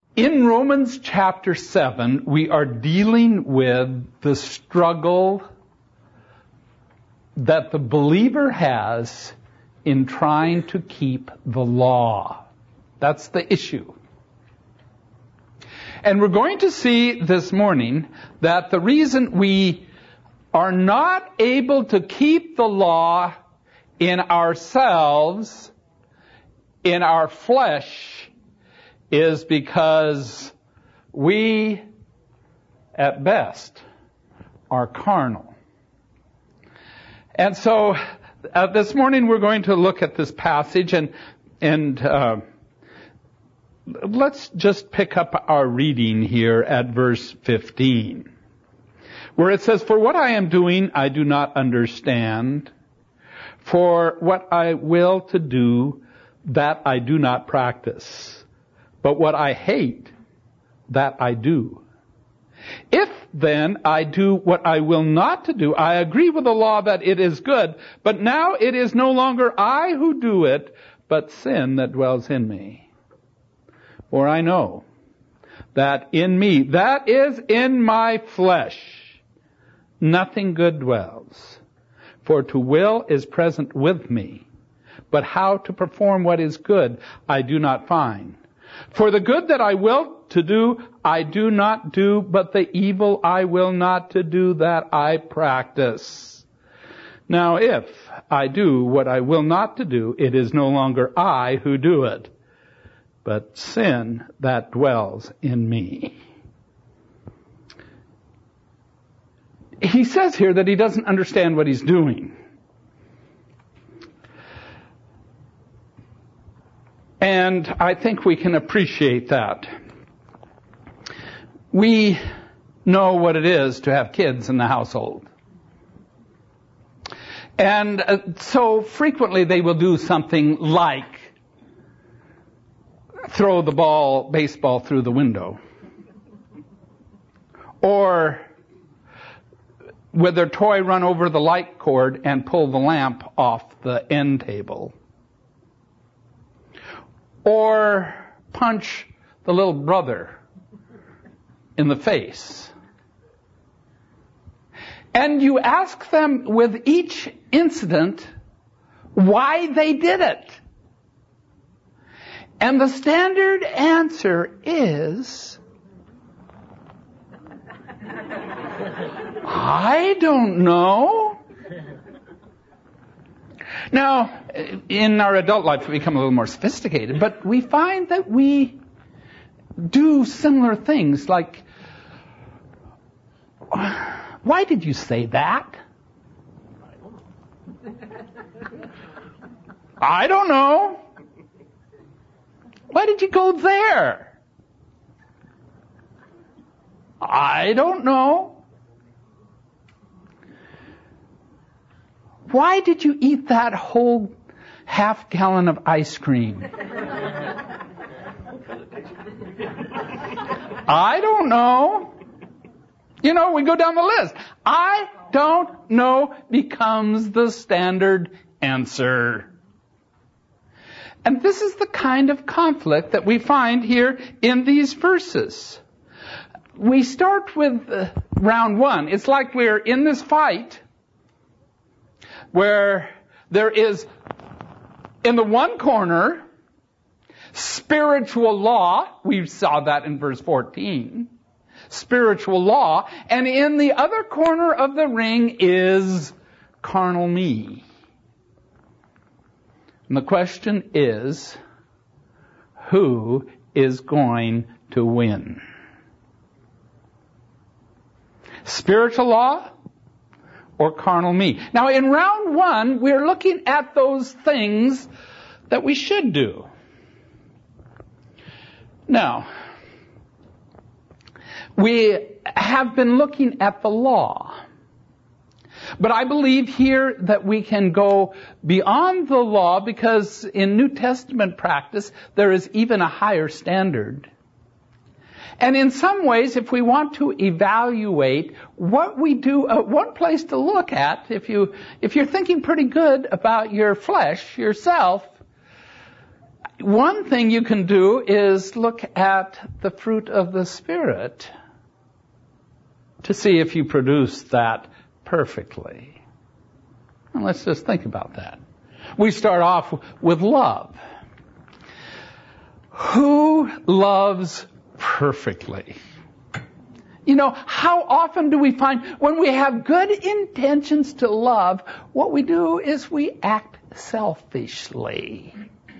In Romans chapter 7, we are dealing with the struggle that the believer has in trying to keep the law. That's the issue. And we're going to see this morning that the reason we are not able to keep the law in ourselves, in our flesh, is because we, at best, are carnal. And so, this morning we're going to look at this passage and let's just pick up our reading here at verse 15, where it says, "For what I am doing I do not understand, for what I will to do, that I do not practice. But what I hate, that I do. If then I do what I will not to do, I agree with the law that it is good, but now it is no longer I who do it, but sin that dwells in me. For I know that in me, that is in my flesh, nothing good dwells. For to will is present with me, but how to perform what is good I do not find. For the good that I will to do, I do not do, but the evil I will not to do, that I practice. Now if I do what I will not to do, it is no longer I who do it, but sin that dwells in me." He says here that he doesn't understand what he's doing. And I think we can appreciate that. We know what it is to have kids in the household. And so frequently they will do something like throw the baseball through the window. Or with their toy run over the light cord and pull the lamp off the end table. Or punch the little brother in the face. And you ask them with each incident why they did it. And the standard answer is, I don't know. Now, in our adult life, we become a little more sophisticated, but we find that we do similar things like, why did you say that? I don't know. Why did you go there? I don't know. Why did you eat that whole half-gallon of ice cream? I don't know. You know, we go down the list. I don't know becomes the standard answer. And this is the kind of conflict that we find here in these verses. We start with round one. It's like we're in this fight where there is, in the one corner, spiritual law. We saw that in verse 14. Spiritual law. And in the other corner of the ring is carnal me. And the question is, who is going to win? Spiritual law or carnal me? Now in round one, we're looking at those things that we should do. Now, we have been looking at the law. But I believe here that we can go beyond the law because in New Testament practice, there is even a higher standard. And in some ways, if we want to evaluate what we do, one place to look at, if you're thinking pretty good about your flesh, yourself, one thing you can do is look at the fruit of the Spirit to see if you produce that perfectly. And let's just think about that. We start off with love. Who loves perfectly? You know, how often do we find when we have good intentions to love, what we do is we act selfishly?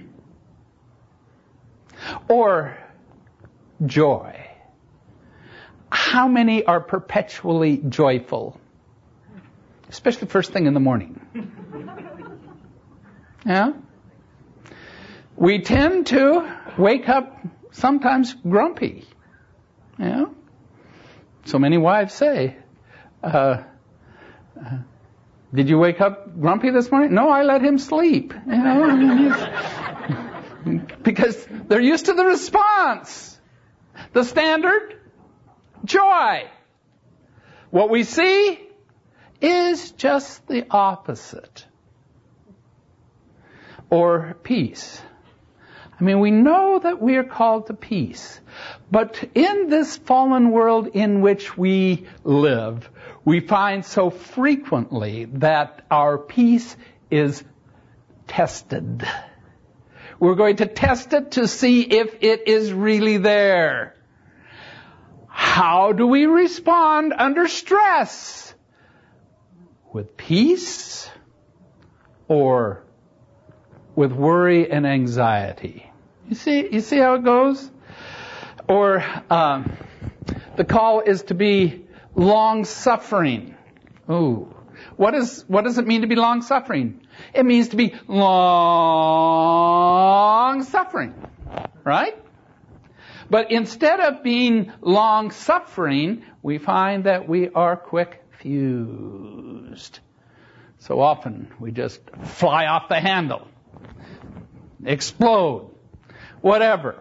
Or joy. How many are perpetually joyful? Especially first thing in the morning. Yeah? We tend to wake up sometimes grumpy. Yeah? So many wives say, did you wake up grumpy this morning? No, I let him sleep. You know? Because they're used to the response. The standard, joy. What we see is just the opposite. Or peace. I mean, we know that we are called to peace. But in this fallen world in which we live, we find so frequently that our peace is tested. We're going to test it to see if it is really there. How do we respond under stress? With peace or with worry and anxiety? You see how it goes? Or the call is to be long-suffering. Ooh. What does it mean to be long-suffering? It means to be long-suffering. Right? But instead of being long-suffering, we find that we are quick-fused. So often we just fly off the handle. Explode. Whatever.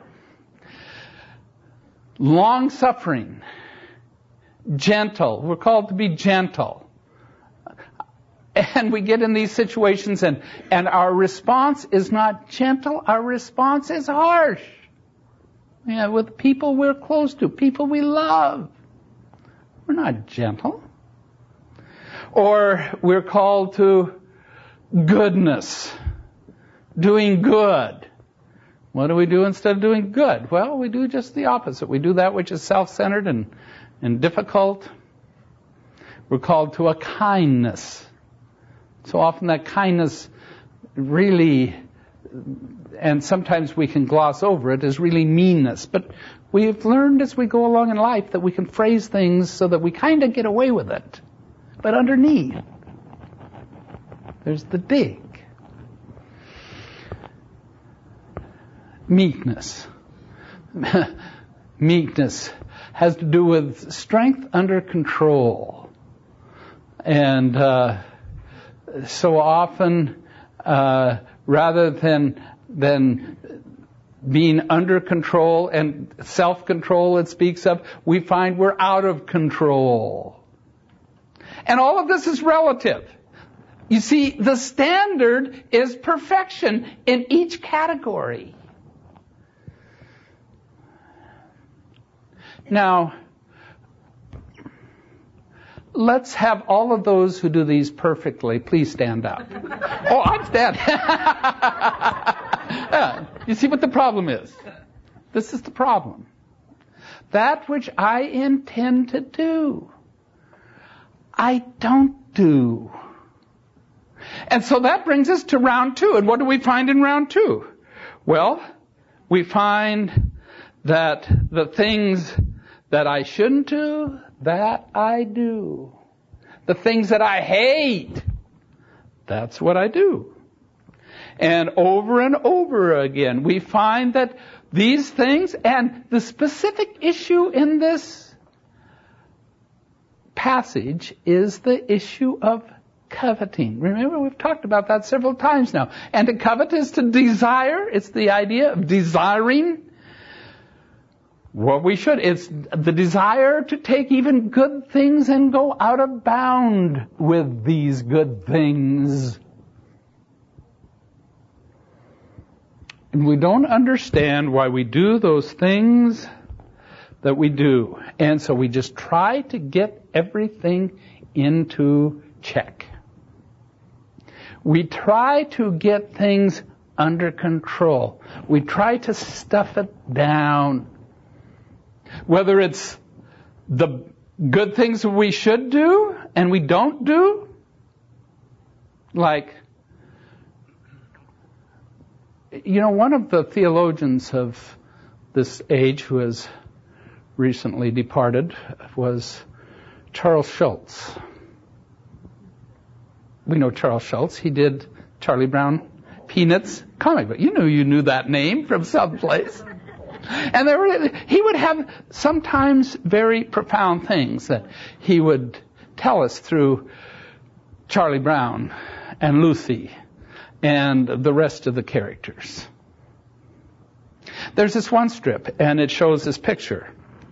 Long-suffering. Gentle. We're called to be gentle. And we get in these situations and our response is not gentle, our response is harsh. Yeah, with people we're close to, people we love. We're not gentle. Or we're called to goodness. Doing good. What do we do instead of doing good? Well, we do just the opposite. We do that which is self-centered and difficult. We're called to a kindness. So often that kindness really, and sometimes we can gloss over it, is really meanness. But we've learned as we go along in life that we can phrase things so that we kind of get away with it. But underneath, there's the dig. Meekness. Meekness has to do with strength under control. And so often, rather than being under control and self-control it speaks of, we find we're out of control. And all of this is relative. You see, the standard is perfection in each category. Now, let's have all of those who do these perfectly, please stand up. Oh, I'm standing. Yeah, you see what the problem is? This is the problem. That which I intend to do, I don't do. And so that brings us to round 2. And what do we find in round 2? Well, we find that the things that I shouldn't do, that I do. The things that I hate, that's what I do. And over again, we find that these things, and the specific issue in this passage is the issue of coveting. Remember, we've talked about that several times now. And to covet is to desire. It's the idea of desiring what we should. It's the desire to take even good things and go out of bound with these good things. And we don't understand why we do those things that we do. And so we just try to get everything into check. We try to get things under control. We try to stuff it down. Whether it's the good things we should do and we don't do, like, one of the theologians of this age who has recently departed was Charles Schulz. We know Charles Schulz. He did Charlie Brown Peanuts comic book. You knew that name from someplace. And he would have sometimes very profound things that he would tell us through Charlie Brown and Lucy and the rest of the characters. There's this one strip, and it shows this picture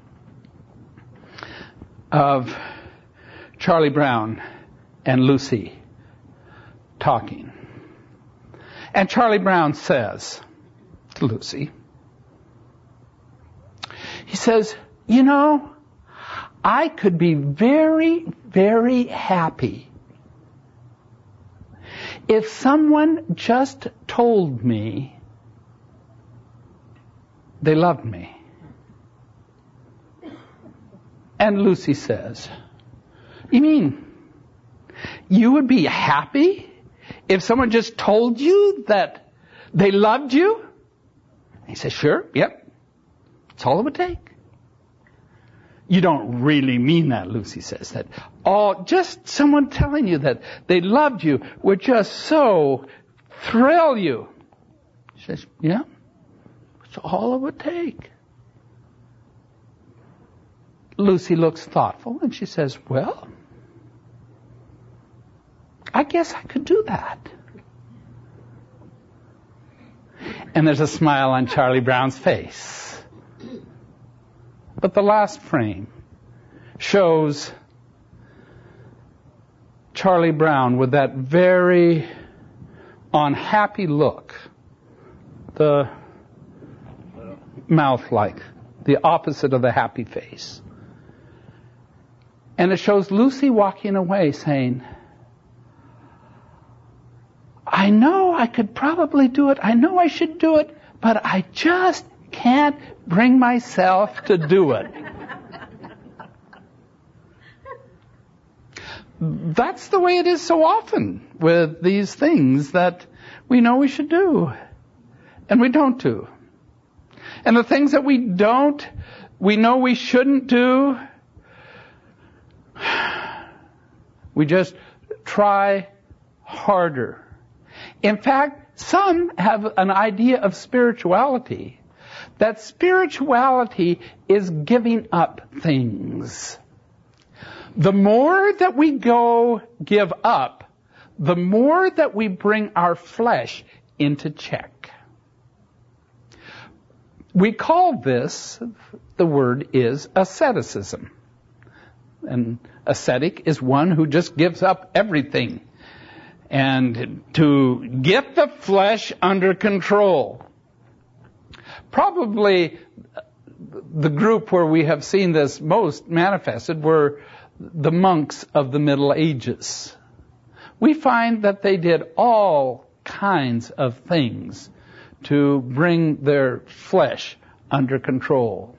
of Charlie Brown and Lucy talking. And Charlie Brown says to Lucy, he says, I could be very, very happy if someone just told me they loved me. And Lucy says, you mean you would be happy if someone just told you that they loved you? He says, sure, yep. That's all it would take. You don't really mean that, Lucy says, that just someone telling you that they loved you would just so thrill you. She says, yeah, that's all it would take. Lucy looks thoughtful and she says, well, I guess I could do that. And there's a smile on Charlie Brown's face. But the last frame shows Charlie Brown with that very unhappy look, the mouth like, the opposite of the happy face. And it shows Lucy walking away saying, I know I could probably do it. I know I should do it, but I just can't bring myself to do it. That's the way it is so often with these things that we know we should do and we don't do. And the things that we know we shouldn't do, we just try harder. In fact, some have an idea of spirituality, that spirituality is giving up things. The more that we give up, the more that we bring our flesh into check. We call this, the word is asceticism. An ascetic is one who just gives up everything and to get the flesh under control. Probably the group where we have seen this most manifested were the monks of the Middle Ages. We find that they did all kinds of things to bring their flesh under control.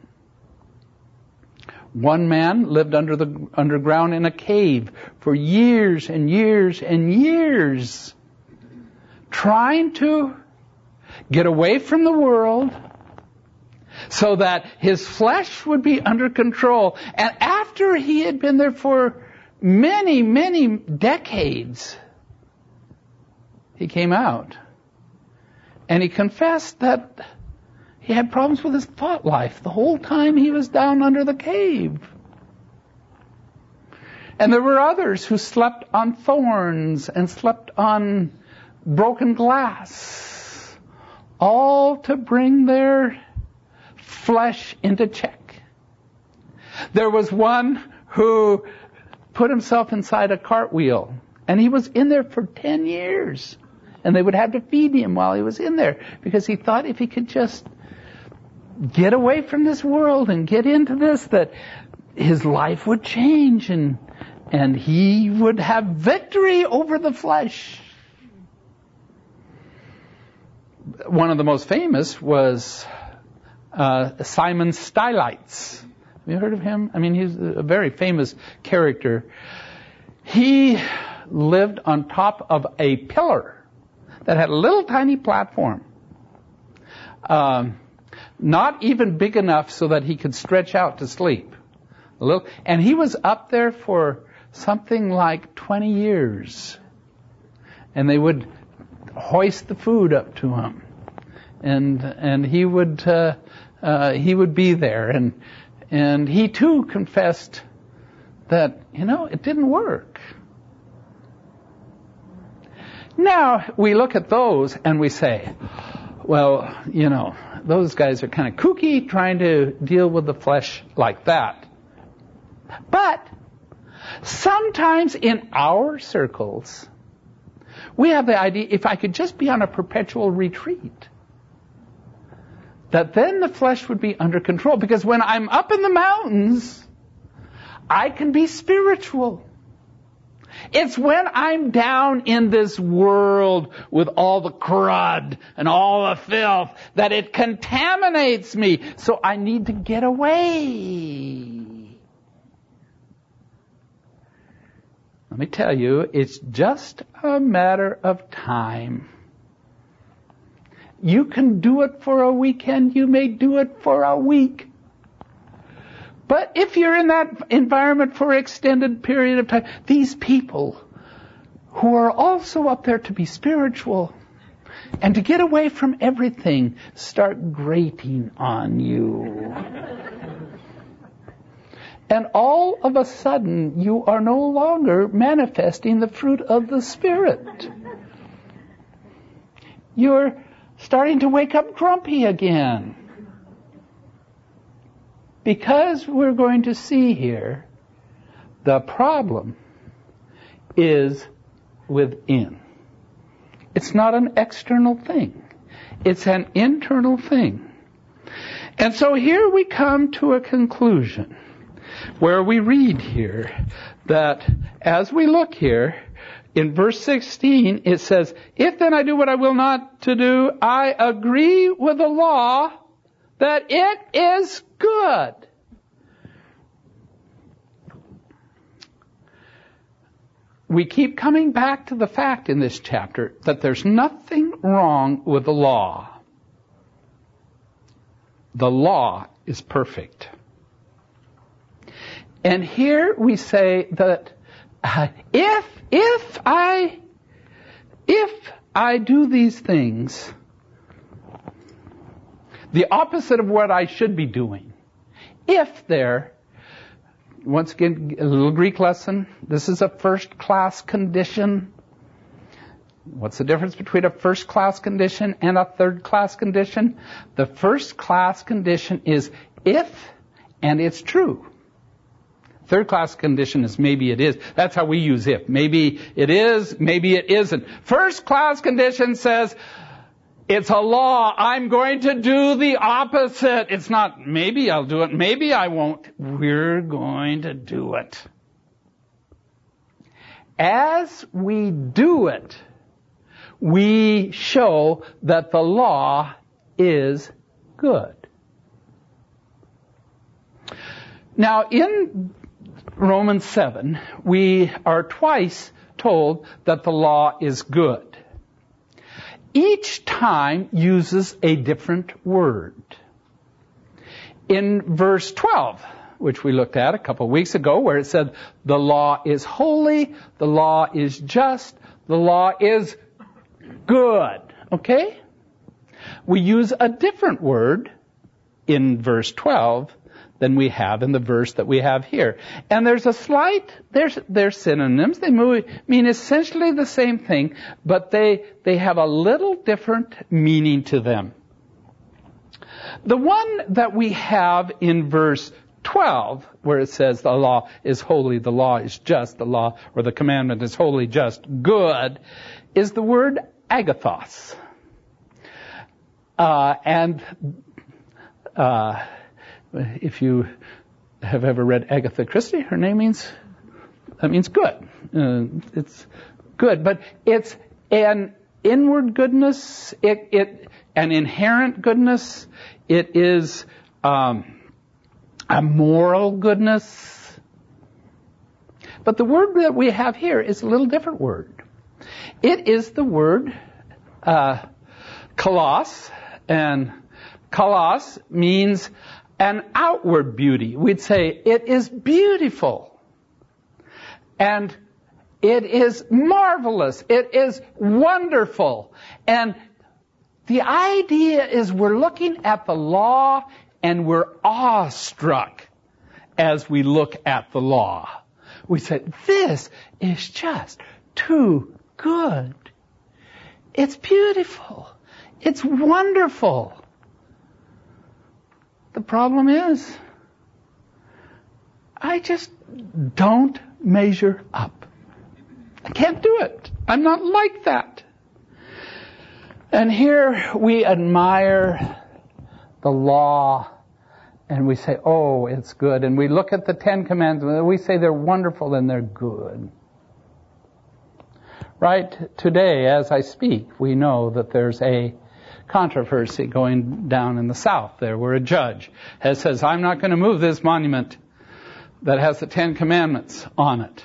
One man lived underground in a cave for years and years and years, trying to get away from the world so that his flesh would be under control. And after he had been there for many, many decades, he came out and he confessed that he had problems with his thought life the whole time he was down under the cave. And there were others who slept on thorns and slept on broken glass, all to bring their flesh into check. There was one who put himself inside a cartwheel, and he was in there for 10 years. And they would have to feed him while he was in there, because he thought if he could just get away from this world and get into this, that his life would change and he would have victory over the flesh. One of the most famous was Simon Stylites. Have you heard of him? I mean, he's a very famous character. He lived on top of a pillar that had a little tiny platform. Not even big enough so that he could stretch out to sleep. And he was up there for something like 20 years. And they would hoist the food up to him. And he would be there. And he too confessed that, it didn't work. Now, we look at those and we say, well, those guys are kind of kooky trying to deal with the flesh like that. But sometimes in our circles, we have the idea, if I could just be on a perpetual retreat, that then the flesh would be under control. Because when I'm up in the mountains, I can be spiritual. It's when I'm down in this world with all the crud and all the filth that it contaminates me. So I need to get away. Let me tell you, it's just a matter of time. You can do it for a weekend. You may do it for a week. But if you're in that environment for an extended period of time, these people who are also up there to be spiritual and to get away from everything start grating on you. And all of a sudden, you are no longer manifesting the fruit of the Spirit. You're starting to wake up grumpy again. Because we're going to see here, the problem is within. It's not an external thing. It's an internal thing. And so here we come to a conclusion where we read here that as we look here, in verse 16, it says, if then I do what I will not to do, I agree with the law that it is good. We keep coming back to the fact in this chapter that there's nothing wrong with the law. The law is perfect. And here we say that if I do these things, the opposite of what I should be doing, once again, a little Greek lesson, this is a first-class condition. What's the difference between a first-class condition and a third-class condition? The first-class condition is if, and it's true. Third-class condition is maybe it is. That's how we use if. Maybe it is, maybe it isn't. First-class condition says, it's a law. I'm going to do the opposite. It's not, maybe I'll do it, maybe I won't. We're going to do it. As we do it, we show that the law is good. Now, in Romans 7, we are twice told that the law is good. Each time uses a different word. In verse 12, which we looked at a couple of weeks ago, where it said, the law is holy, the law is just, the law is good. Okay? We use a different word in verse 12 than we have in the verse that we have here. And there's a slight, they're synonyms. They mean essentially the same thing, but they have a little different meaning to them. The one that we have in verse 12, where it says the law is holy, the law is just, the law or the commandment is holy, just, good, is the word agathos. If you have ever read Agatha Christie, her name means good. It's good, but it's an inward goodness, an inherent goodness. It is a moral goodness. But the word that we have here is a little different word. It is the word kalos, and kalos means an outward beauty. We'd say it is beautiful, and it is marvelous. It is wonderful. And the idea is we're looking at the law and we're awestruck as we look at the law. We say, this is just too good. It's beautiful. It's wonderful. The problem is, I just don't measure up. I can't do it. I'm not like that. And here we admire the law and we say, oh, it's good. And we look at the Ten Commandments and we say they're wonderful and they're good. Right? Today, as I speak, we know that there's a controversy going down in the South there where a judge says, I'm not going to move this monument that has the Ten Commandments on it.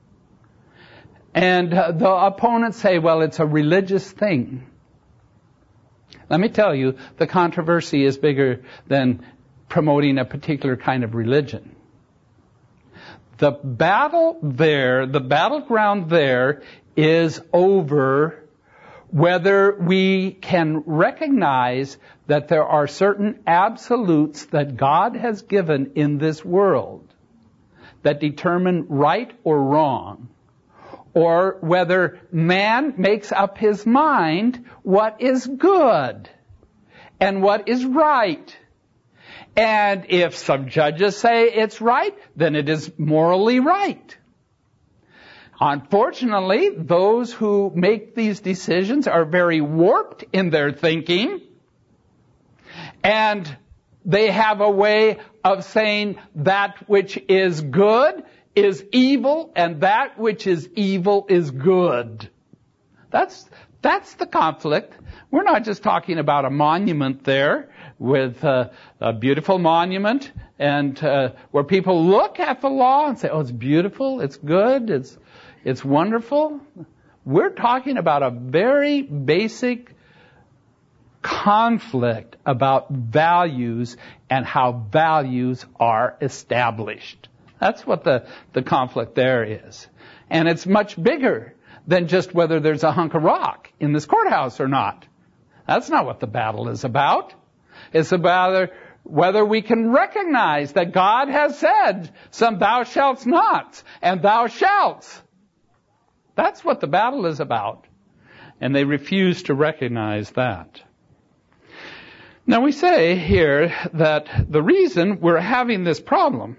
And the opponents say, well, it's a religious thing. Let me tell you, the controversy is bigger than promoting a particular kind of religion. The battle there, the battleground there is over whether we can recognize that there are certain absolutes that God has given in this world that determine right or wrong, or whether man makes up his mind what is good and what is right. And if some judges say it's right, then it is morally right. Unfortunately, those who make these decisions are very warped in their thinking, and they have a way of saying that which is good is evil, and that which is evil is good. That's the conflict. We're not just talking about a monument there with a beautiful monument and where people look at the law and say, oh, it's beautiful, it's good, it's wonderful. We're talking about a very basic conflict about values and how values are established. That's what the conflict there is. And it's much bigger than just whether there's a hunk of rock in this courthouse or not. That's not what the battle is about. It's about whether we can recognize that God has said some thou shalt nots and thou shalt. That's what the battle is about. And they refuse to recognize that. Now we say here that the reason we're having this problem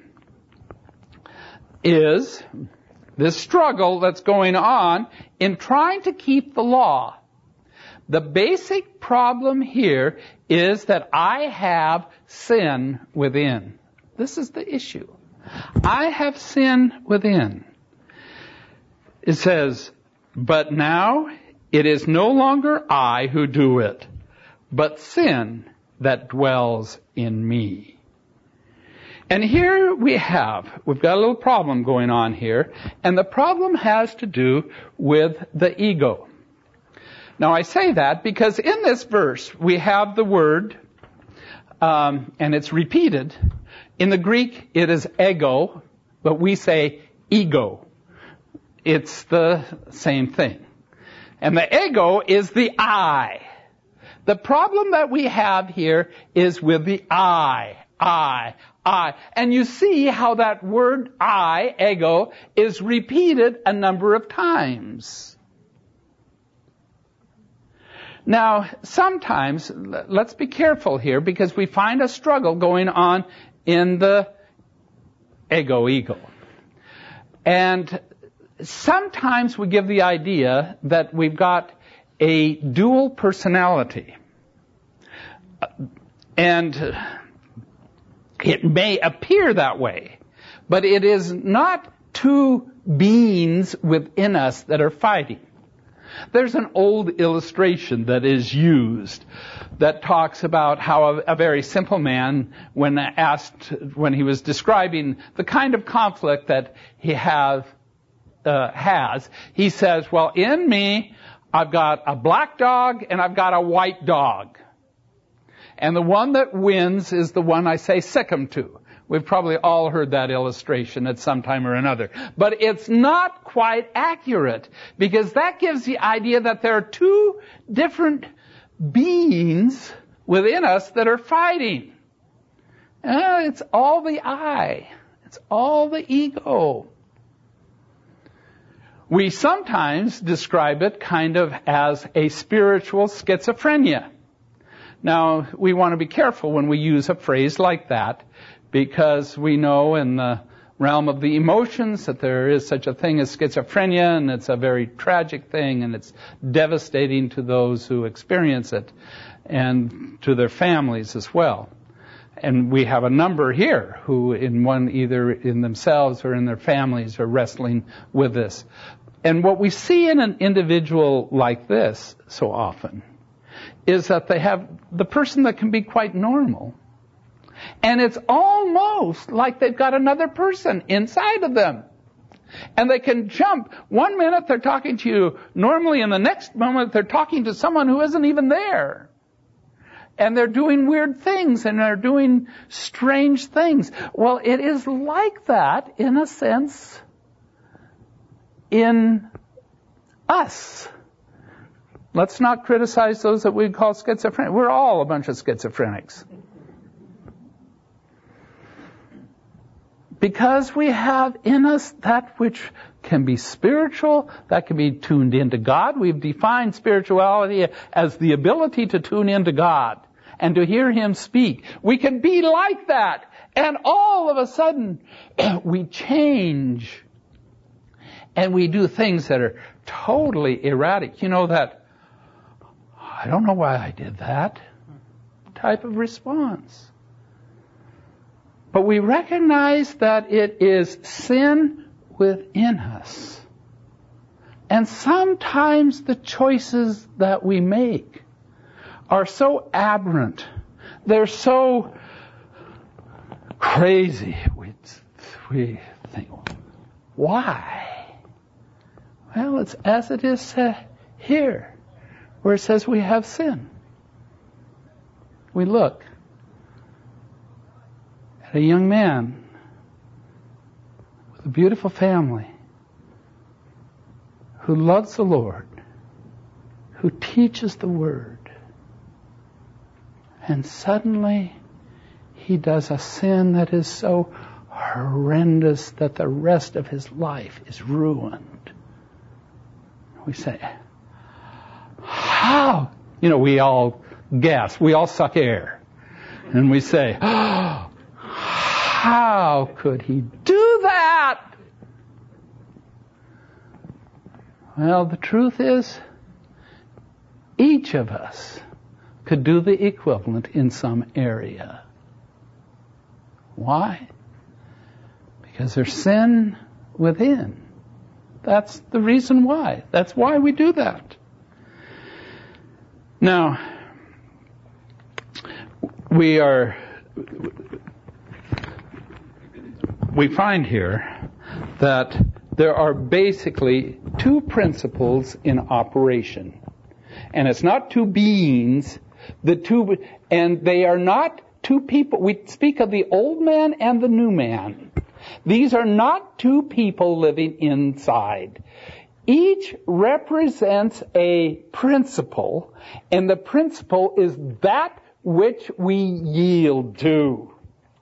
is this struggle that's going on in trying to keep the law. The basic problem here is that I have sin within. This is the issue. I have sin within. It says, but now it is no longer I who do it, but sin that dwells in me. And here we've got a little problem going on here, and the problem has to do with the ego. Now I say that because in this verse we have the word, and it's repeated. In the Greek it is ego, but we say ego. It's the same thing. And the ego is the I. The problem that we have here is with the I. And you see how that word I, ego, is repeated a number of times. Now, sometimes, let's be careful here because we find a struggle going on in the ego. And sometimes we give the idea that we've got a dual personality. And it may appear that way, but it is not two beings within us that are fighting. There's an old illustration that is used that talks about how a very simple man, when he was describing the kind of conflict that he has, he says, well, in me, I've got a black dog and I've got a white dog. And the one that wins is the one I say sick 'em to. We've probably all heard that illustration at some time or another. But it's not quite accurate, because that gives the idea that there are two different beings within us that are fighting. It's all the I. It's all the ego. We sometimes describe it kind of as a spiritual schizophrenia. Now, we want to be careful when we use a phrase like that, because we know in the realm of the emotions that there is such a thing as schizophrenia, and it's a very tragic thing, and it's devastating to those who experience it, and to their families as well. And we have a number here who either in themselves or in their families are wrestling with this. And what we see in an individual like this so often is that they have the person that can be quite normal. And it's almost like they've got another person inside of them. And they can jump. One minute they're talking to you normally, and the next moment they're talking to someone who isn't even there. And they're doing weird things, and they're doing strange things. Well, it is like that, in a sense, in us. Let's not criticize those that we call schizophrenic. We're all a bunch of schizophrenics. Because we have in us that which can be spiritual, that can be tuned into God. We've defined spirituality as the ability to tune into God and to hear Him speak. We can be like that, and all of a sudden we change and we do things that are totally erratic. You know, that I don't know why I did that type of response. But we recognize that it is sin within us. And sometimes the choices that we make are so aberrant. They're so crazy. We think, why? Well, it's as it is here, where it says we have sin. We look at a young man with a beautiful family who loves the Lord, who teaches the Word, and suddenly he does a sin that is so horrendous that the rest of his life is ruined. We say, how? You know, we all gasp, we all suck air, and we say, oh, how could he do that? Well, the truth is, each of us could do the equivalent in some area. Why? Because there's sin within. That's the reason why. That's why we do that. Now, we find here that there are basically two principles in operation. And it's not two beings, and they are not two people. We speak of the old man and the new man. These are not two people living inside. Each represents a principle, and the principle is that which we yield to.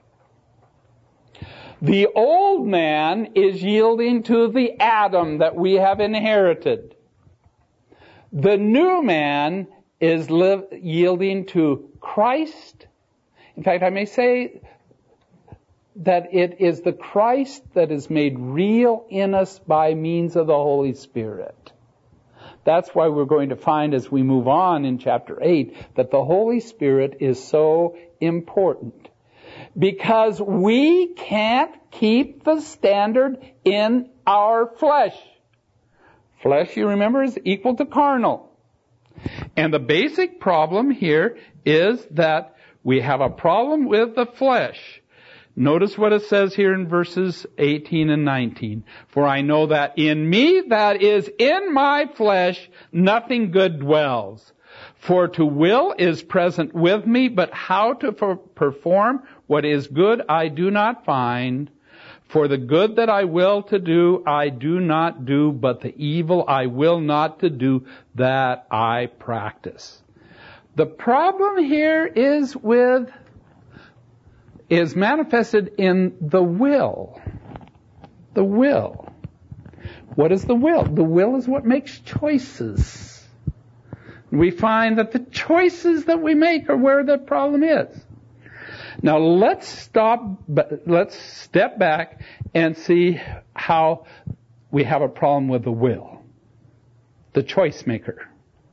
The old man is yielding to the Adam that we have inherited. The new man is yielding to Christ. In fact, I may say that it is the Christ that is made real in us by means of the Holy Spirit. That's why we're going to find as we move on in chapter 8 that the Holy Spirit is so important. Because we can't keep the standard in our flesh. Flesh, you remember, is equal to carnal. And the basic problem here is that we have a problem with the flesh. Notice what it says here in verses 18 and 19. For I know that in me, that is in my flesh, nothing good dwells. For to will is present with me, but how to perform what is good I do not find. For the good that I will to do, I do not do, but the evil I will not to do, that I practice. The problem here is manifested in the will. The will. What is the will? The will is what makes choices. We find that the choices that we make are where the problem is. Now let's step back and see how we have a problem with the will. The choice maker.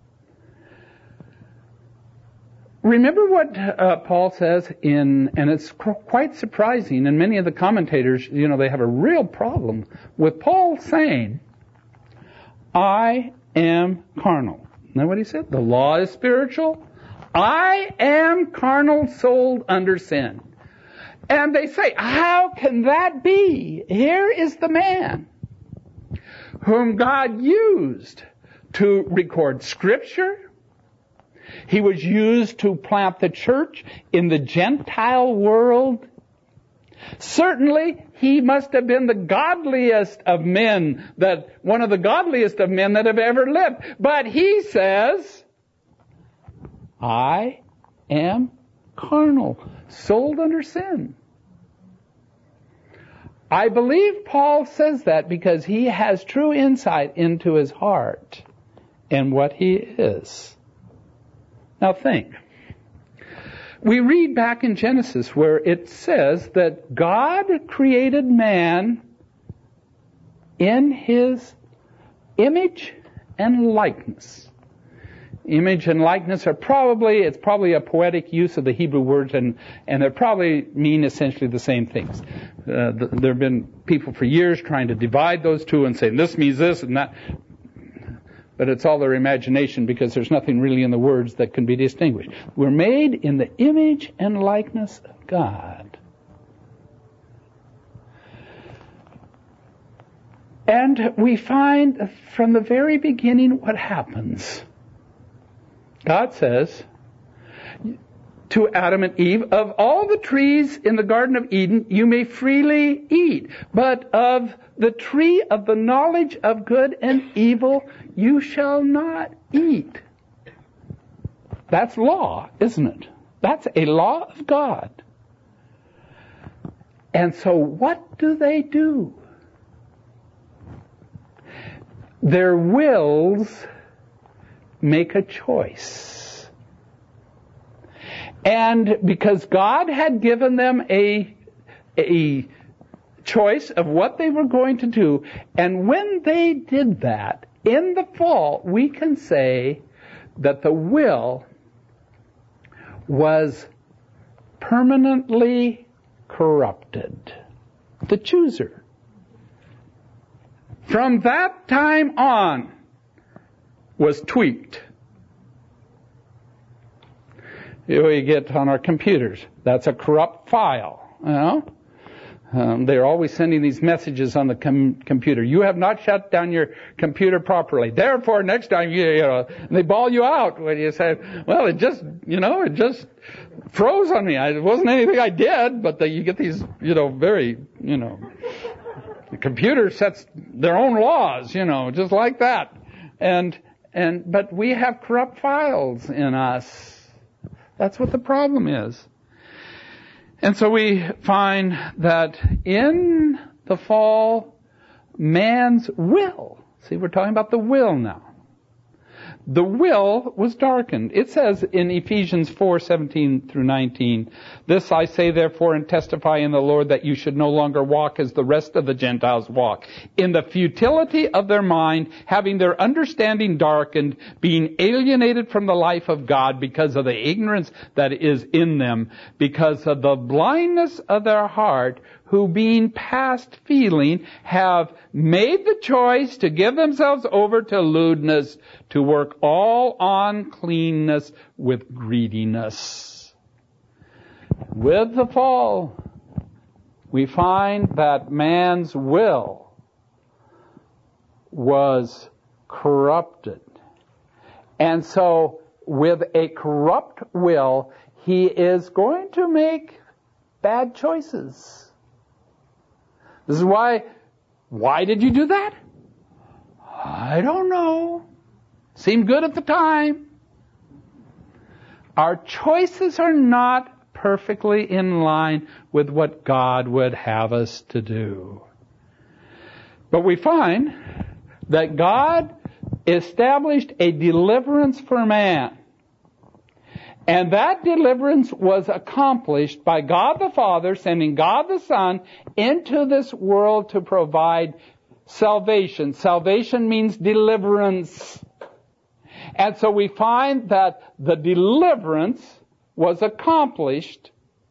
Remember what Paul says and it's quite surprising, and many of the commentators, they have a real problem with Paul saying, I am carnal. Isn't that what he said? The law is spiritual. I am carnal, sold under sin. And they say, how can that be? Here is the man whom God used to record Scripture. He was used to plant the church in the Gentile world. Certainly, he must have been the godliest of men, one of the godliest of men that have ever lived. But he says, I am carnal, sold under sin. I believe Paul says that because he has true insight into his heart and what he is. Now think. We read back in Genesis where it says that God created man in his image and likeness. Image and likeness are probably a poetic use of the Hebrew words, and they probably mean essentially the same things. There have been people for years trying to divide those two and say this means this and that. But it's all their imagination because there's nothing really in the words that can be distinguished. We're made in the image and likeness of God. And we find from the very beginning what happens. God says to Adam and Eve, of all the trees in the Garden of Eden you may freely eat, but of the tree of the knowledge of good and evil you shall not eat. That's law, isn't it? That's a law of God. And so what do? Their wills make a choice. And because God had given them a choice of what they were going to do, and when they did that, in the fall, we can say that the will was permanently corrupted. The chooser. From that time on, was tweaked. We get on our computers. That's a corrupt file. They're always sending these messages on the computer. You have not shut down your computer properly. Therefore, next time they bawl you out when you say, well, it just froze on me. It wasn't anything I did, but you get these, the computer sets their own laws, just like that. But we have corrupt files in us. That's what the problem is. And so we find that in the fall, man's will, see, we're talking about the will now. the will was darkened. It says in Ephesians 4:17 through 19, "This I say therefore and testify in the Lord that you should no longer walk as the rest of the Gentiles walk, in the futility of their mind, having their understanding darkened, being alienated from the life of God because of the ignorance that is in them, because of the blindness of their heart, who being past feeling have made the choice to give themselves over to lewdness, to work all uncleanness with greediness." With the fall, we find that man's will was corrupted. And so, with a corrupt will, he is going to make bad choices. This is why did you do that? I don't know. Seemed good at the time. Our choices are not perfectly in line with what God would have us to do. But we find that God established a deliverance for man. And that deliverance was accomplished by God the Father sending God the Son into this world to provide salvation. Salvation means deliverance. And so we find that the deliverance was accomplished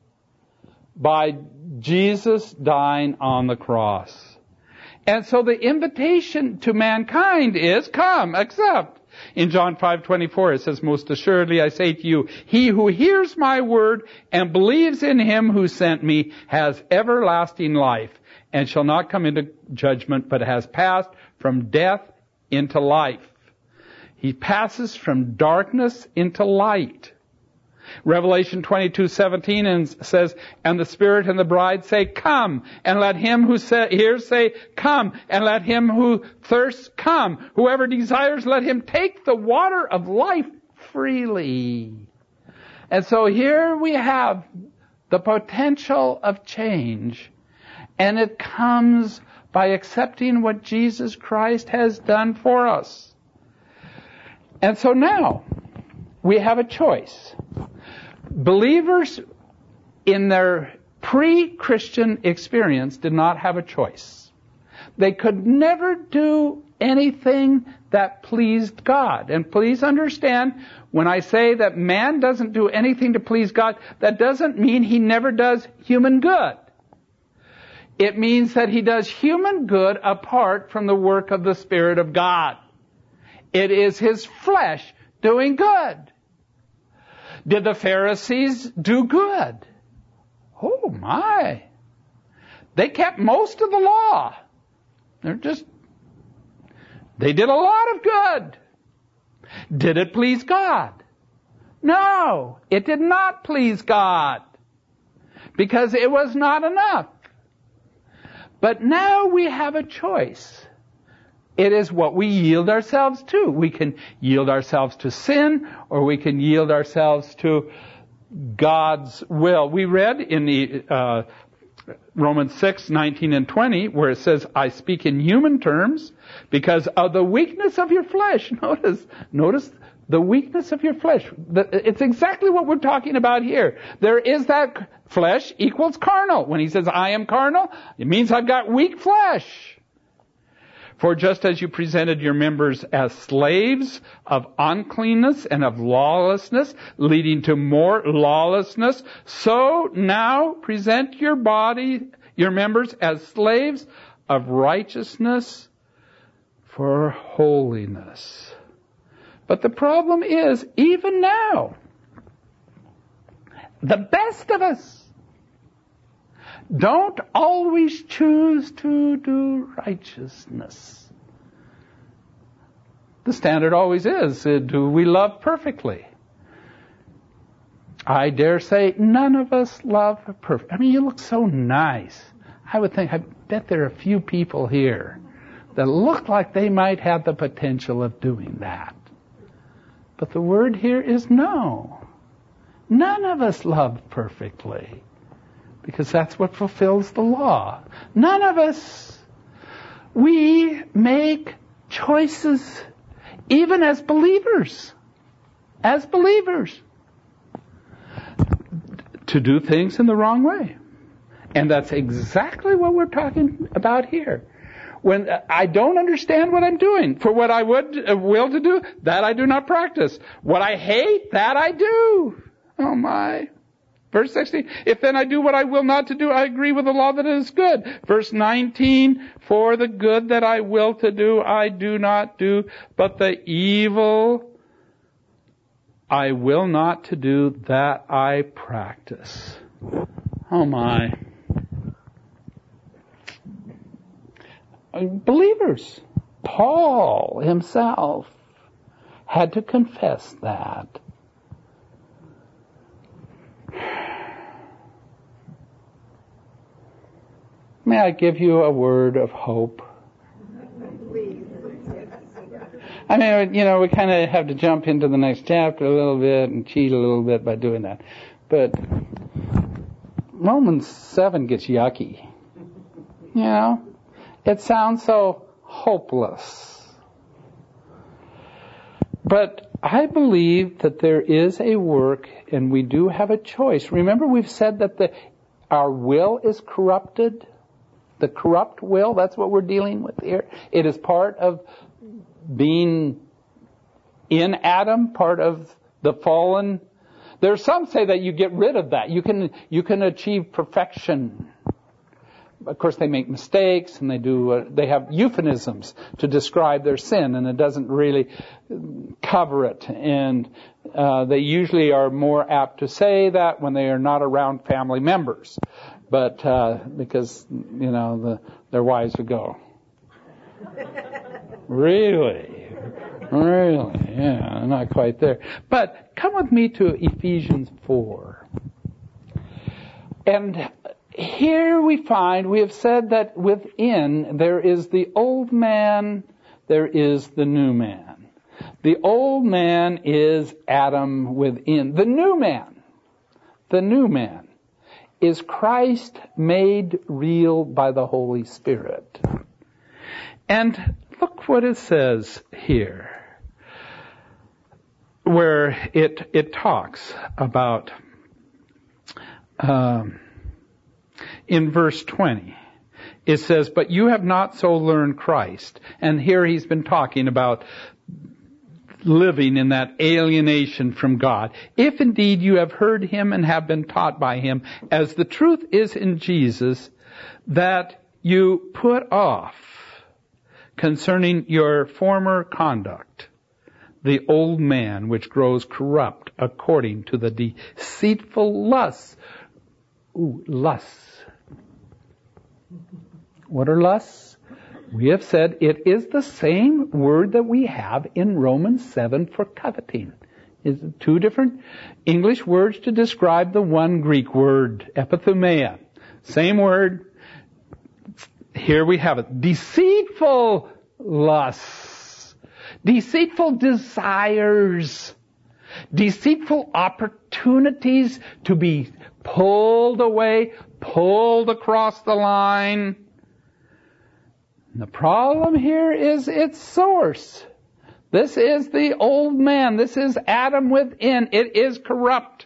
by Jesus dying on the cross. And so the invitation to mankind is, come, accept. In John 5:24 it says, "Most assuredly I say to you, he who hears my word and believes in him who sent me has everlasting life, and shall not come into judgment, but has passed from death into life." He passes from darkness into light. Revelation 22:17 says, "And the Spirit and the bride say, come, and let him who hears say, come, and let him who thirsts come. Whoever desires, let him take the water of life freely." And so here we have the potential of change, and it comes by accepting what Jesus Christ has done for us. And so now we have a choice. Believers in their pre-Christian experience did not have a choice. They could never do anything that pleased God. And please understand, when I say that man doesn't do anything to please God, that doesn't mean he never does human good. It means that he does human good apart from the work of the Spirit of God. It is his flesh doing good. Did the Pharisees do good? Oh my. They kept most of the law. They did a lot of good. Did it please God? No, it did not please God, because it was not enough. But now we have a choice. It is what we yield ourselves to. We can yield ourselves to sin, or we can yield ourselves to God's will. We read in the Romans 6:19 and 20, where it says, "I speak in human terms because of the weakness of your flesh." Notice the weakness of your flesh. It's exactly what we're talking about here. There is that flesh equals carnal. When he says, "I am carnal," it means I've got weak flesh. "For just as you presented your members as slaves of uncleanness and of lawlessness, leading to more lawlessness, so now present your members as slaves of righteousness for holiness." But the problem is, even now, the best of us don't always choose to do righteousness. The standard always is, do we love perfectly? I dare say none of us love perfect. I mean, you look so nice. I bet there are a few people here that look like they might have the potential of doing that. But the word here is no. None of us love perfectly, because that's what fulfills the law. None of us. We make choices even as believers, to do things in the wrong way. And that's exactly what we're talking about here. When I don't understand what I'm doing, for what I will to do, that I do not practice. What I hate, that I do. Oh my. Verse 16, if then I do what I will not to do, I agree with the law that it is good. Verse 19, for the good that I will to do, I do not do, but the evil I will not to do, that I practice. Oh my. Believers, Paul himself had to confess that. May I give you a word of hope? I mean, we kind of have to jump into the next chapter a little bit and cheat a little bit by doing that. But Romans 7 gets yucky. It sounds so hopeless. But I believe that there is a work and we do have a choice. Remember, we've said that our will is corrupted. The corrupt will, that's what we're dealing with here. It is part of being in Adam, part of the fallen. There are some say that you get rid of that. You can achieve perfection. Of course, they make mistakes and they have euphemisms to describe their sin, and it doesn't really cover it. And they usually are more apt to say that when they are not around family members. But because their wives would go, really, yeah, not quite there. But come with me to Ephesians 4, and here we have said that within there is the old man, there is the new man. The old man is Adam within. The new man is Christ made real by the Holy Spirit. And look what it says here, where it talks about, in verse 20, it says, but you have not so learned Christ. And here he's been talking about living in that alienation from God. If indeed you have heard him and have been taught by him, as the truth is in Jesus, that you put off concerning your former conduct the old man which grows corrupt according to the deceitful lusts. Lusts. What are lusts? We have said it is the same word that we have in Romans 7 for coveting. It's two different English words to describe the one Greek word, epithumia. Same word. Here we have it. Deceitful lusts. Deceitful desires. Deceitful opportunities to be pulled away, pulled across the line. The problem here is its source. This is the old man. This is Adam within. It is corrupt.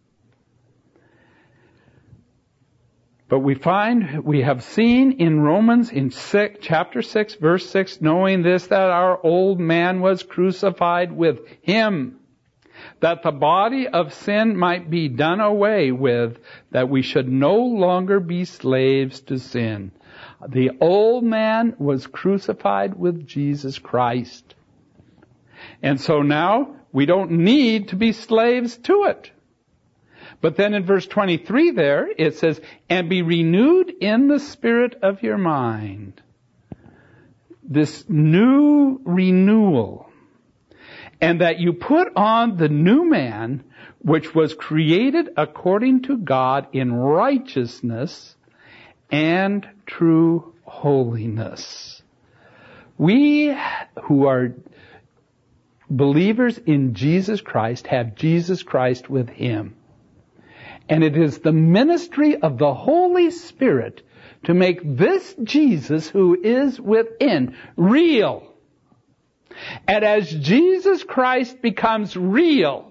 But we have seen in Romans in chapter 6, verse 6, knowing this, that our old man was crucified with him, that the body of sin might be done away with, that we should no longer be slaves to sin. The old man was crucified with Jesus Christ. And so now we don't need to be slaves to it. But then in verse 23 there, it says, and be renewed in the spirit of your mind. This new renewal. And that you put on the new man, which was created according to God in righteousness and true holiness. We who are believers in Jesus Christ have Jesus Christ with him. And it is the ministry of the Holy Spirit to make this Jesus who is within real. And as Jesus Christ becomes real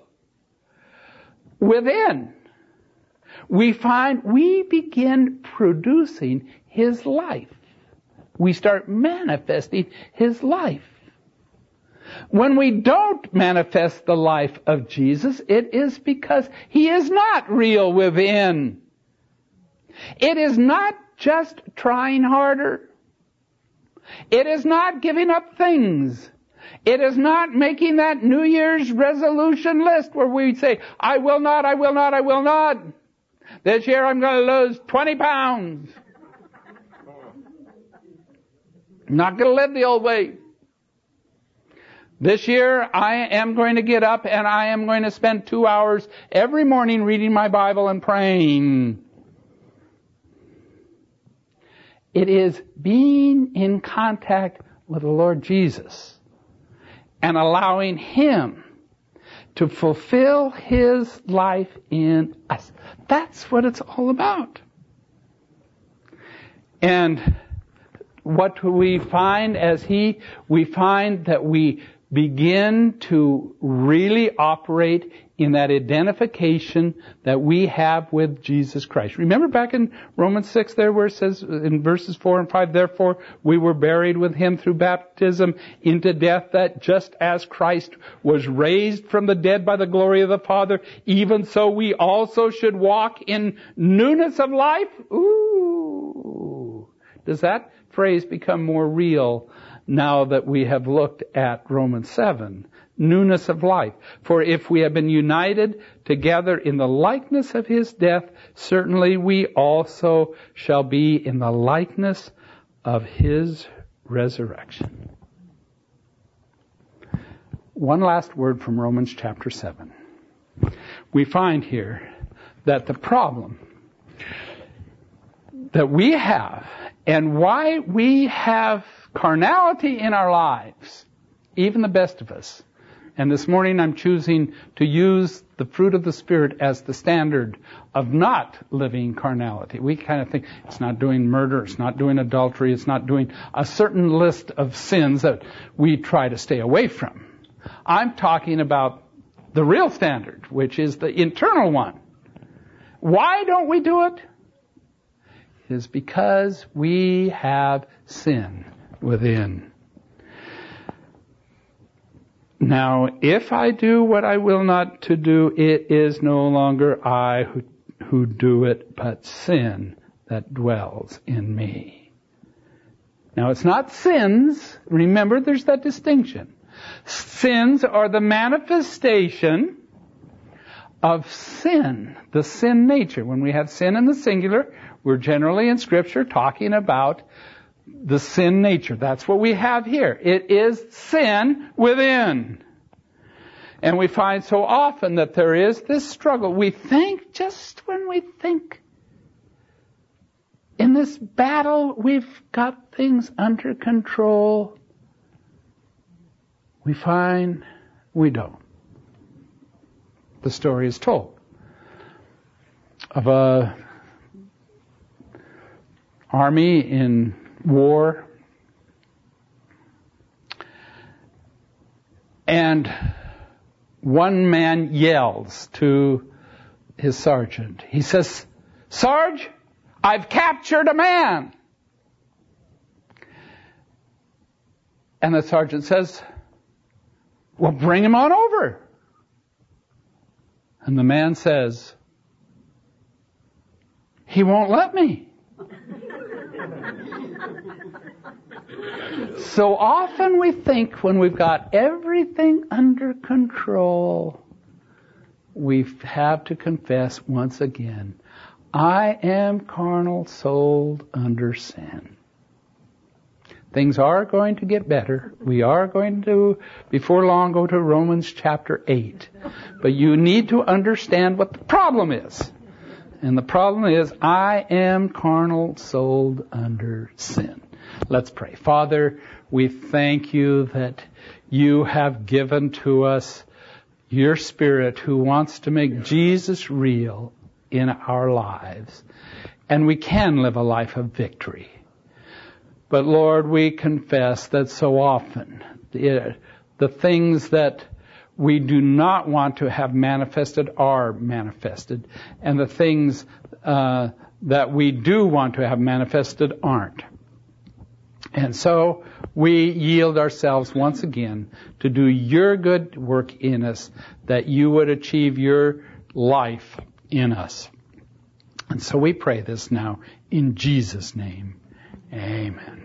within, we find we begin producing His life. We start manifesting His life. When we don't manifest the life of Jesus, it is because He is not real within. It is not just trying harder. It is not giving up things. It is not making that New Year's resolution list where we say, I will not, I will not, I will not. This year I'm going to lose 20 pounds. I'm not going to live the old way. This year I am going to get up and I am going to spend 2 hours every morning reading my Bible and praying. It is being in contact with the Lord Jesus and allowing Him to fulfill His life in us. That's what it's all about. And what we find we find that we begin to really operate in that identification that we have with Jesus Christ. Remember back in Romans 6 there where it says in verses 4 and 5, therefore we were buried with Him through baptism into death, that just as Christ was raised from the dead by the glory of the Father, even so we also should walk in newness of life. Ooh. Does that phrase become more real now that we have looked at Romans 7? Newness of life. For if we have been united together in the likeness of His death, certainly we also shall be in the likeness of His resurrection. One last word from Romans chapter 7. We find here that the problem that we have and why we have carnality in our lives, even the best of us. And this morning I'm choosing to use the fruit of the Spirit as the standard of not living carnality. We kind of think it's not doing murder, it's not doing adultery, it's not doing a certain list of sins that we try to stay away from. I'm talking about the real standard, which is the internal one. Why don't we do it? It is because we have sin within. Now, if I do what I will not to do, it is no longer I who do it, but sin that dwells in me. Now, it's not sins. Remember, there's that distinction. Sins are the manifestation of sin, the sin nature. When we have sin in the singular, we're generally in Scripture talking about the sin nature. That's what we have here. It is sin within. And we find so often that there is this struggle. We think, just when we think in this battle we've got things under control, we find we don't. The story is told of a army in war, and one man yells to his sergeant. He says, "Sarge, I've captured a man." And the sergeant says, "Well, bring him on over." And the man says, "He won't let me." So often we think when we've got everything under control, we have to confess once again, I am carnal, sold under sin. Things are going to get better. We are going to, before long, go to Romans chapter 8. But you need to understand what the problem is. And the problem is, I am carnal, sold under sin. Let's pray. Father, we thank you that you have given to us your Spirit who wants to make Jesus real in our lives. And we can live a life of victory. But Lord, we confess that so often the things that we do not want to have manifested are manifested, and the things that we do want to have manifested aren't. And so we yield ourselves once again to do your good work in us, that you would achieve your life in us. And so we pray this now in Jesus' name. Amen.